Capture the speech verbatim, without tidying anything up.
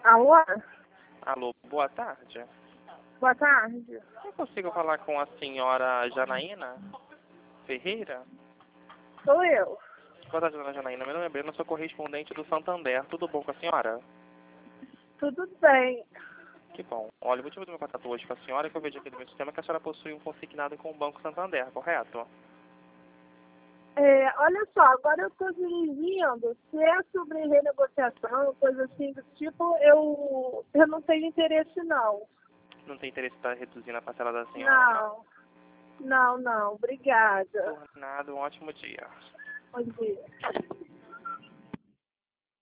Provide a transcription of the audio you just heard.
Alô? Alô, boa tarde. Boa tarde. Eu consigo falar com a senhora Janaína Ferreira? Sou eu. Boa tarde, dona Janaína. Meu nome é Breno, sou correspondente do Santander. Tudo bom com a senhora? Tudo bem. Que bom. Olha, o motivo do meu contato hoje com a senhora é que eu vejo aqui no meu sistema que a senhora possui um consignado com o Banco Santander, correto? É, olha só, agora eu estou dirigindo. Se é sobre renegociação, coisa assim do tipo, eu, eu não tenho interesse, não. Não tem interesse para reduzir na parcela da senhora, não? Não, não, não. Obrigada. Por nada, um ótimo dia. Bom dia.